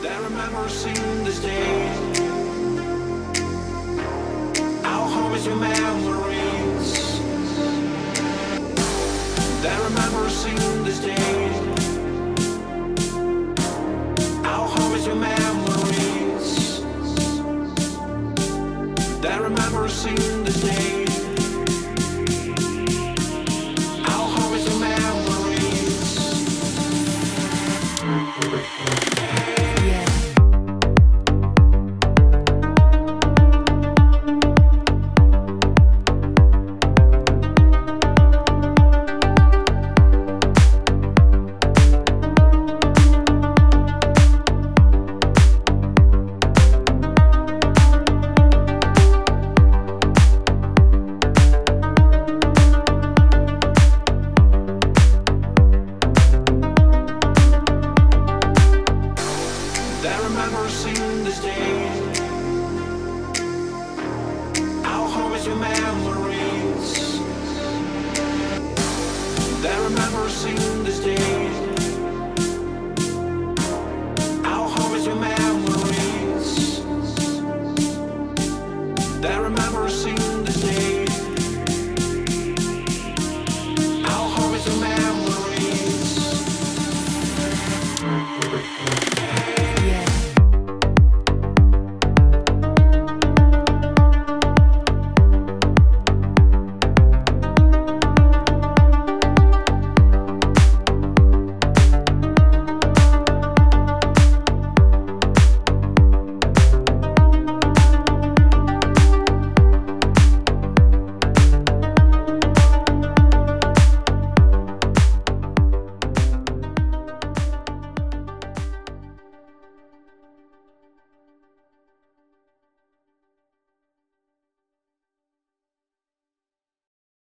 that remember seeing this day. I'll always your memories that remember seeing this day. I'll always your memories that remember seeing this day. Your memories that remember seeing